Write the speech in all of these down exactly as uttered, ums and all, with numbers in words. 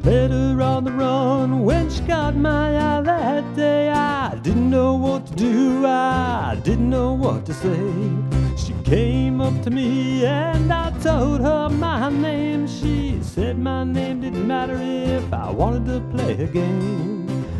led her on the run. When she caught my eye that day, I didn't know what to do, I didn't know what to say. She came up to me and I told her my name. She said my name didn't matter if I wanted to play a game.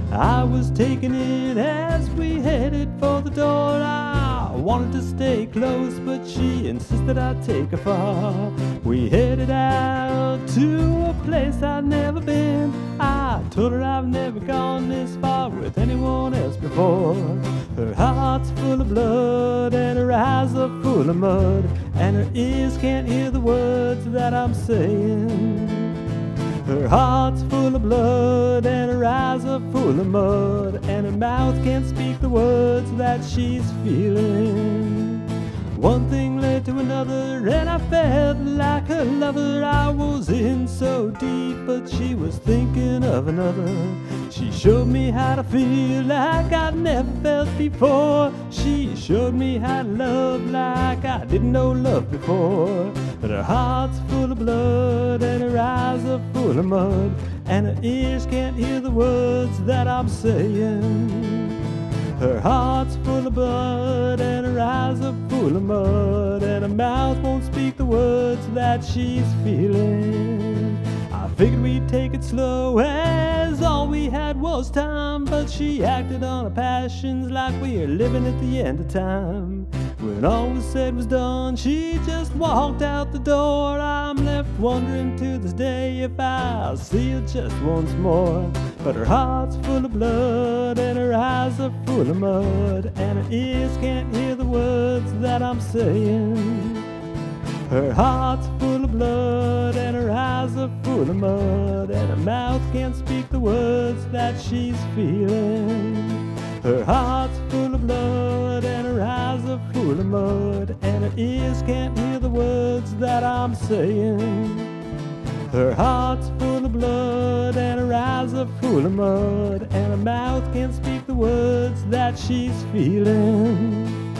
I was taking it as we headed for the door. I wanted to stay close, but she insisted I take her far. We headed out to a place I'd never been. I told her I've never gone this far with anyone else before. Her heart's full of blood and her eyes are full of mud, and her ears can't hear the words that I'm saying. Her heart's full of blood and her eyes are full of mud, and her mouth can't speak the words that she's feeling. One thing led to another and I felt like a lover. I was in so deep, but she was thinking of another. She showed me how to feel like I'd never felt before. She showed me how to love like I didn't know love before. But her heart's full of blood and her eyes are full of mud, and her ears can't hear the words that I'm saying. Her heart's full of blood and her eyes are full of mud, and her mouth won't speak the words that she's feeling. I figured we'd take it slow as all we had was time, but she acted on her passions like we were living at the end of time. When all was said was done, she just walked out the door. I'm left wondering to this day if I'll see her just once more. But her heart's full of blood and her eyes are full of mud, and her ears can't hear the words that I'm saying. Her heart's full of blood and her eyes are full of mud, and her mouth can't speak the words that she's feeling. Her heart's full of blood and her eyes are full of mud, and her ears can't hear the words that I'm saying. Her heart's full of blood and her eyes are full of mud, and her mouth can't speak the words that she's feeling.